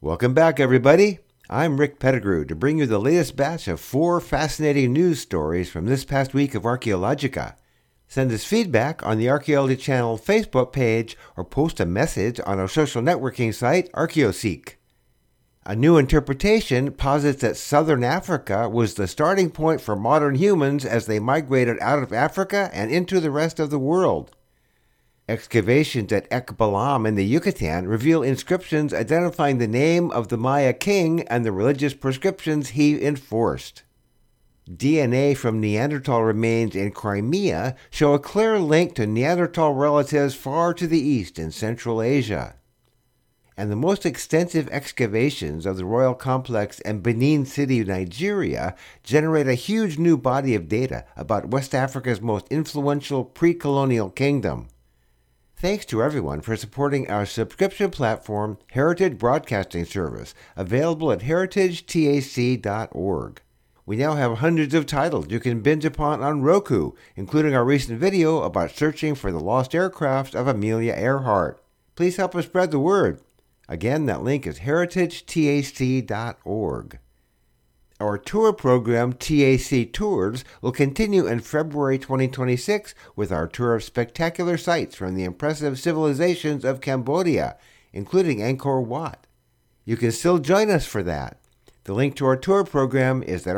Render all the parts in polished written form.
Welcome back, everybody. I'm Rick Pettigrew to bring you the latest batch of 4 fascinating news stories from this past week of Archaeologica. Send us feedback on the Archaeology Channel Facebook page or post a message on our social networking site, ArchaeoSeek. A new interpretation posits that southern Africa was the starting point for modern humans as they migrated out of Africa and into the rest of the world. Excavations at Ekbalam in the Yucatan reveal inscriptions identifying the name of the Maya king and the religious prescriptions he enforced. DNA from Neanderthal remains in Crimea show a clear link to Neanderthal relatives far to the east in Central Asia. And the most extensive excavations of the royal complex in Benin City, Nigeria, generate a huge new body of data about West Africa's most influential pre-colonial kingdom. Thanks to everyone for supporting our subscription platform, Heritage Broadcasting Service, available at heritagetac.org. We now have hundreds of titles you can binge upon on Roku, including our recent video about searching for the lost aircraft of Amelia Earhart. Please help us spread the word. Again, that link is heritagetac.org. Our tour program, TAC Tours, will continue in February 2026 with our tour of spectacular sites from the impressive civilizations of Cambodia, including Angkor Wat. You can still join us for that. The link to our tour program is at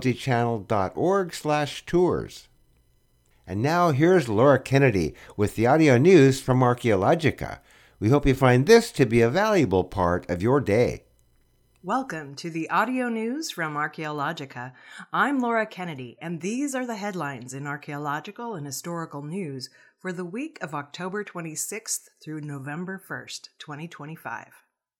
archaeologychannel.org/tours. And now here's Laura Kennedy with the audio news from Archaeologica. We hope you find this to be a valuable part of your day. Welcome to the audio news from Archaeologica. I'm Laura Kennedy, and these are the headlines in archaeological and historical news for the week of October 26th through November 1st, 2025.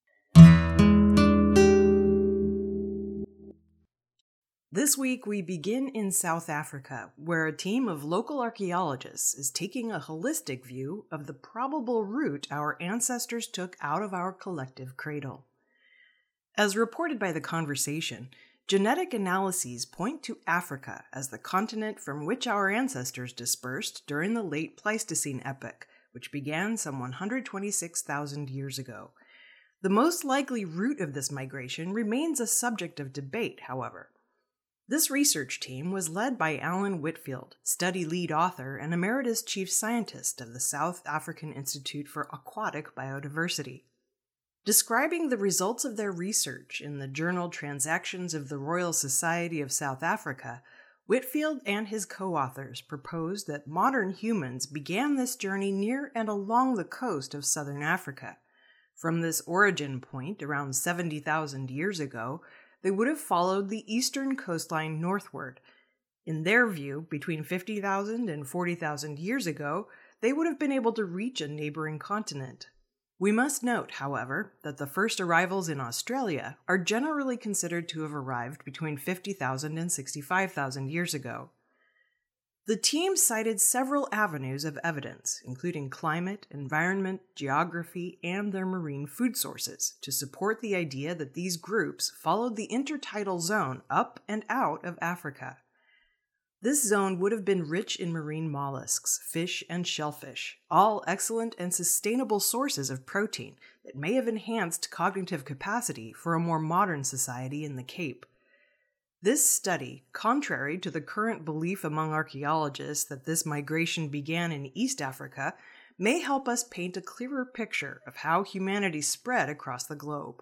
This week we begin in South Africa, where a team of local archaeologists is taking a holistic view of the probable route our ancestors took out of our collective cradle. As reported by The Conversation, genetic analyses point to Africa as the continent from which our ancestors dispersed during the late Pleistocene epoch, which began some 126,000 years ago. The most likely route of this migration remains a subject of debate, however. This research team was led by Alan Whitfield, study lead author and emeritus chief scientist of the South African Institute for Aquatic Biodiversity. Describing the results of their research in the journal Transactions of the Royal Society of South Africa, Whitfield and his co-authors proposed that modern humans began this journey near and along the coast of southern Africa. From this origin point, around 70,000 years ago, they would have followed the eastern coastline northward. In their view, between 50,000 and 40,000 years ago, they would have been able to reach a neighboring continent. We must note, however, that the first arrivals in Australia are generally considered to have arrived between 50,000 and 65,000 years ago. The team cited several avenues of evidence, including climate, environment, geography, and their marine food sources, to support the idea that these groups followed the intertidal zone up and out of Africa. This zone would have been rich in marine mollusks, fish, and shellfish, all excellent and sustainable sources of protein that may have enhanced cognitive capacity for a more modern society in the Cape. This study, contrary to the current belief among archaeologists that this migration began in East Africa, may help us paint a clearer picture of how humanity spread across the globe.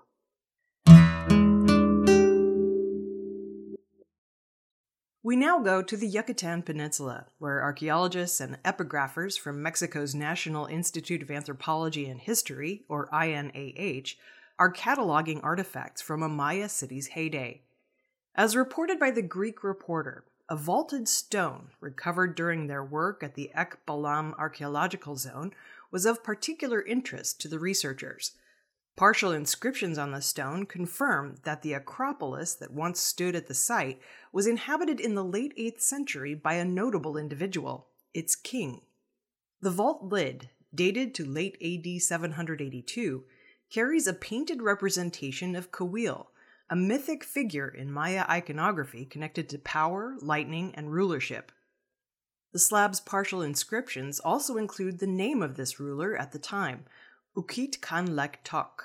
We now go to the Yucatan Peninsula, where archaeologists and epigraphers from Mexico's National Institute of Anthropology and History, or INAH, are cataloging artifacts from a Maya city's heyday. As reported by the Greek Reporter, a vaulted stone recovered during their work at the Ekbalam archaeological zone was of particular interest to the researchers. Partial inscriptions on the stone confirm that the Acropolis that once stood at the site was inhabited in the late 8th century by a notable individual, its king. The vault lid, dated to late AD 782, carries a painted representation of Kawil, a mythic figure in Maya iconography connected to power, lightning, and rulership. The slab's partial inscriptions also include the name of this ruler at the time, Ukit Kanlek Tok.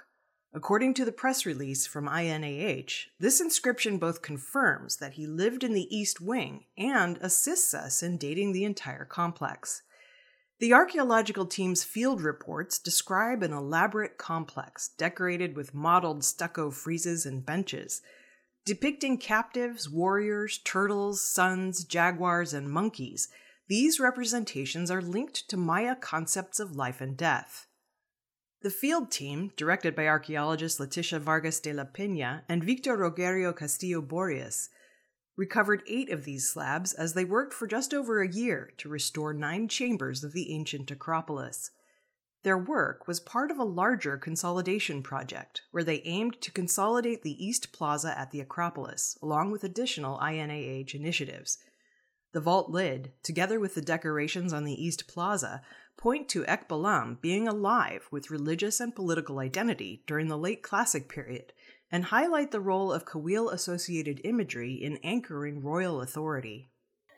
According to the press release from INAH, this inscription both confirms that he lived in the East Wing and assists us in dating the entire complex. The archaeological team's field reports describe an elaborate complex decorated with modeled stucco friezes and benches, depicting captives, warriors, turtles, suns, jaguars, and monkeys. These representations are linked to Maya concepts of life and death. The field team, directed by archaeologists Leticia Vargas de la Peña and Victor Rogerio Castillo Borges, recovered 8 of these slabs as they worked for just over a year to restore 9 chambers of the ancient Acropolis. Their work was part of a larger consolidation project, where they aimed to consolidate the East Plaza at the Acropolis, along with additional INAH initiatives. The vault lid, together with the decorations on the East Plaza, point to Ekbalam being alive with religious and political identity during the late Classic period, and highlight the role of Kawil-associated imagery in anchoring royal authority.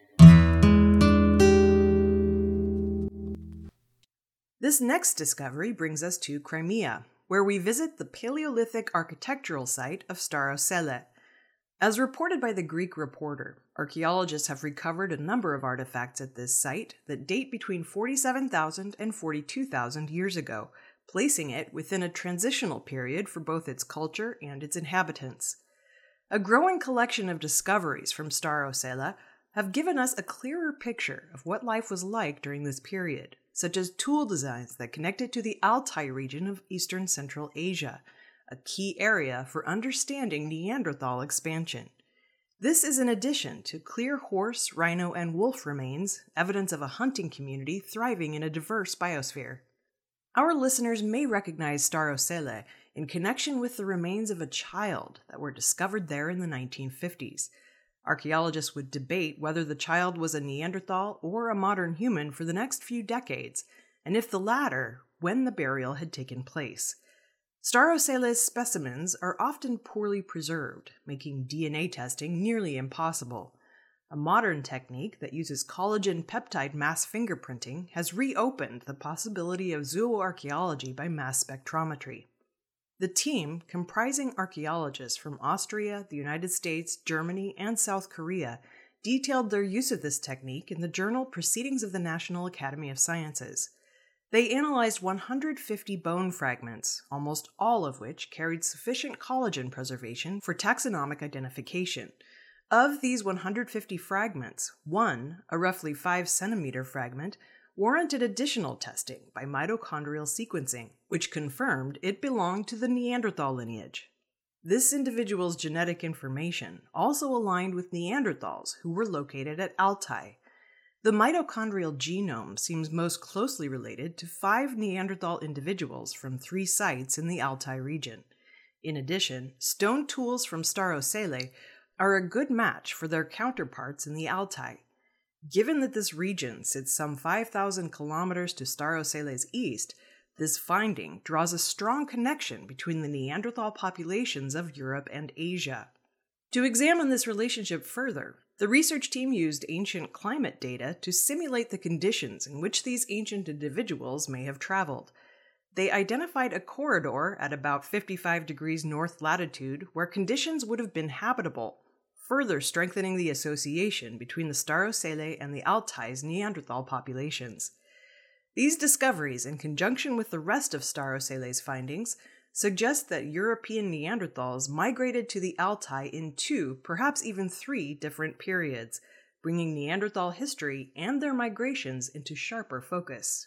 This next discovery brings us to Crimea, where we visit the Paleolithic architectural site of Starosele. As reported by the Greek Reporter, archaeologists have recovered a number of artifacts at this site that date between 47,000 and 42,000 years ago, placing it within a transitional period for both its culture and its inhabitants. A growing collection of discoveries from Starosele have given us a clearer picture of what life was like during this period, such as tool designs that connect it to the Altai region of eastern Central Asia, a key area for understanding Neanderthal expansion. This is in addition to clear horse, rhino, and wolf remains, evidence of a hunting community thriving in a diverse biosphere. Our listeners may recognize Starosele in connection with the remains of a child that were discovered there in the 1950s. Archaeologists would debate whether the child was a Neanderthal or a modern human for the next few decades, and if the latter, when the burial had taken place. Starosele's specimens are often poorly preserved, making DNA testing nearly impossible. A modern technique that uses collagen peptide mass fingerprinting has reopened the possibility of zooarchaeology by mass spectrometry. The team, comprising archaeologists from Austria, the United States, Germany, and South Korea, detailed their use of this technique in the journal Proceedings of the National Academy of Sciences. They analyzed 150 bone fragments, almost all of which carried sufficient collagen preservation for taxonomic identification. Of these 150 fragments, one, a roughly 5 centimeter fragment, warranted additional testing by mitochondrial sequencing, which confirmed it belonged to the Neanderthal lineage. This individual's genetic information also aligned with Neanderthals who were located at Altai. The mitochondrial genome seems most closely related to 5 Neanderthal individuals from 3 sites in the Altai region. In addition, stone tools from Starosele are a good match for their counterparts in the Altai. Given that this region sits some 5,000 kilometers to Starosele's east, this finding draws a strong connection between the Neanderthal populations of Europe and Asia. To examine this relationship further, the research team used ancient climate data to simulate the conditions in which these ancient individuals may have traveled. They identified a corridor at about 55 degrees north latitude where conditions would have been habitable, further strengthening the association between the Starosele and the Altai's Neanderthal populations. These discoveries, in conjunction with the rest of Starosele's findings, suggest that European Neanderthals migrated to the Altai in 2, perhaps even 3 different periods, bringing Neanderthal history and their migrations into sharper focus.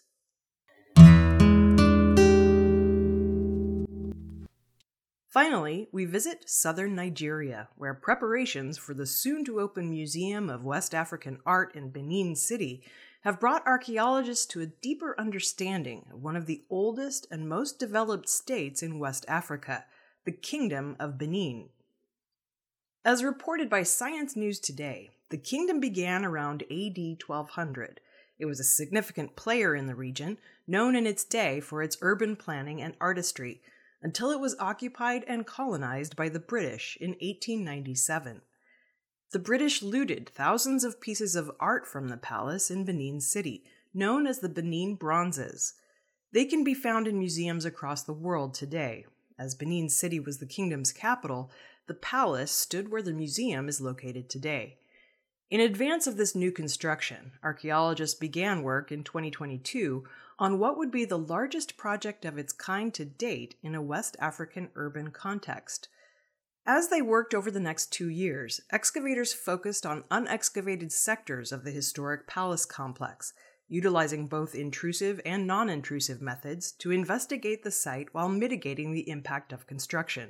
Finally, we visit southern Nigeria, where preparations for the soon-to-open Museum of West African Art in Benin City have brought archaeologists to a deeper understanding of one of the oldest and most developed states in West Africa, the Kingdom of Benin. As reported by Science News Today, the kingdom began around AD 1200. It was a significant player in the region, known in its day for its urban planning and artistry, until it was occupied and colonized by the British in 1897. The British looted thousands of pieces of art from the palace in Benin City, known as the Benin Bronzes. They can be found in museums across the world today. As Benin City was the kingdom's capital, the palace stood where the museum is located today. In advance of this new construction, archaeologists began work in 2022 on what would be the largest project of its kind to date in a West African urban context. As they worked over the next 2 years, excavators focused on unexcavated sectors of the historic palace complex, utilizing both intrusive and non-intrusive methods to investigate the site while mitigating the impact of construction.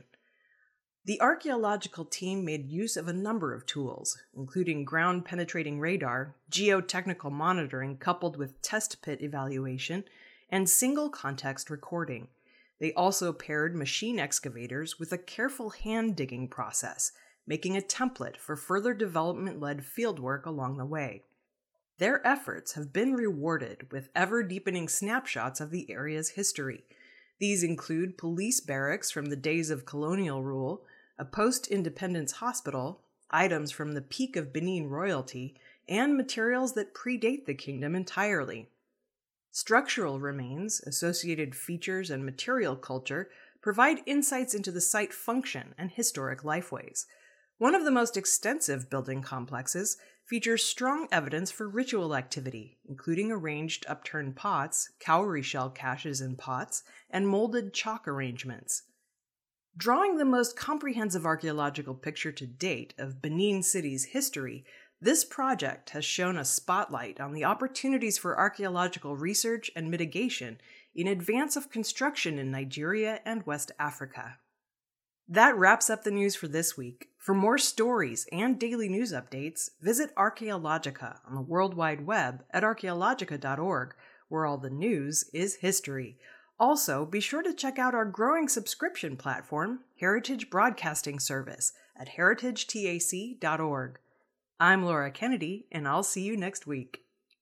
The archaeological team made use of a number of tools, including ground-penetrating radar, geotechnical monitoring coupled with test pit evaluation, and single-context recording. They also paired machine excavators with a careful hand-digging process, making a template for further development-led fieldwork along the way. Their efforts have been rewarded with ever-deepening snapshots of the area's history. These include police barracks from the days of colonial rule, a post-independence hospital, items from the peak of Benin royalty, and materials that predate the kingdom entirely. Structural remains, associated features, and material culture provide insights into the site function and historic lifeways. One of the most extensive building complexes features strong evidence for ritual activity, including arranged upturned pots, cowrie shell caches in pots, and molded chalk arrangements. Drawing the most comprehensive archaeological picture to date of Benin City's history, this project has shone a spotlight on the opportunities for archaeological research and mitigation in advance of construction in Nigeria and West Africa. That wraps up the news for this week. For more stories and daily news updates, visit Archaeologica on the World Wide Web at archaeologica.org, where all the news is history. Also, be sure to check out our growing subscription platform, Heritage Broadcasting Service, at heritagetac.org. I'm Laura Kennedy, and I'll see you next week.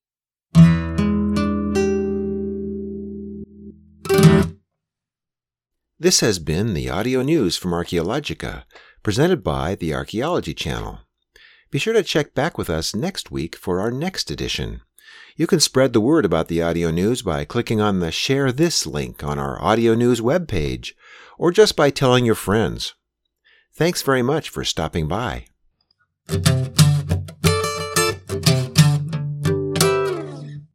This has been the audio news from Archaeologica, presented by the Archaeology Channel. Be sure to check back with us next week for our next edition. You can spread the word about the audio news by clicking on the Share This link on our audio news webpage, or just by telling your friends. Thanks very much for stopping by.